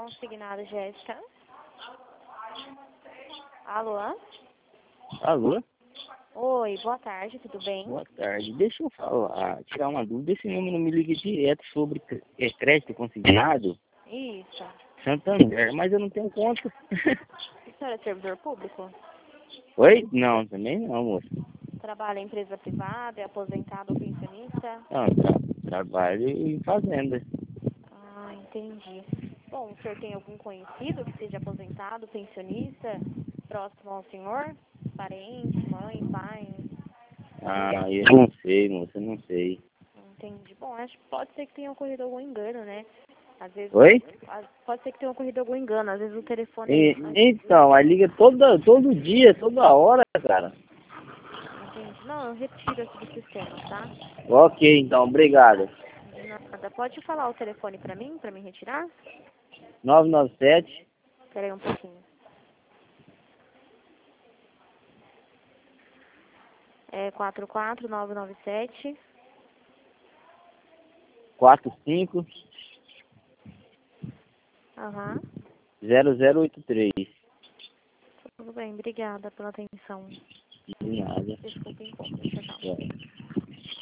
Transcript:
consignado, Jéssica. Alô? Alô? Oi, boa tarde, tudo bem? Boa tarde. Deixa eu falar, tirar uma dúvida. Esse número me liga direto sobre crédito consignado, Isso. Santander, mas eu não tenho conta. O senhor é servidor público? Oi? Não, também não, moço. Trabalha em empresa privada, é aposentado ou pensionista? Não, trabalho em fazenda. Ah, entendi. Bom, o senhor tem algum conhecido que seja aposentado, pensionista, próximo ao senhor? Parente, mãe, pai? Ah, eu não sei, moço, eu não sei. Entendi. Bom, acho que pode ser que tenha ocorrido algum engano, né? Às vezes, Oi? pode ser que tenha ocorrido algum engano, às vezes o telefone... Então, aí liga todo dia, toda hora, cara. Entendi. Não, eu retiro aqui do sistema, tá? Ok, então, obrigado. De nada. Pode falar o telefone pra mim retirar? 997 Espera aí um pouquinho. É 44997. 45 Aham. 0083. Tudo bem, obrigada pela atenção. De nada. Desculpa o incômodo. Tchau, tchau. É.